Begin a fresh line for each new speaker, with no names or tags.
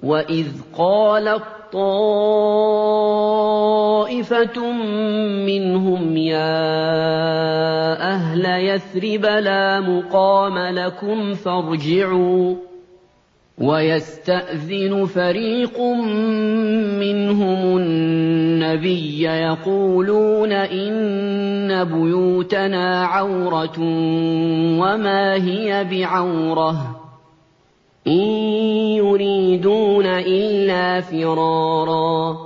وَإِذْ قَالَت طَّائِفَةٌ مِّنْهُمْ يَا أَهْلَ يَثْرِبَ لَا مُقَامَ لَكُمْ فَارْجِعُوا وَيَسْتَأْذِنُ فَرِيقٌ مِّنْهُمُ النَّبِيَّ يَقُولُونَ إِنَّ بُيُوتَنَا عَوْرَةٌ وَمَا هِيَ بِعَوْرَةٍ إِن يُرِيدُونَ إِلَّا فِرَارًا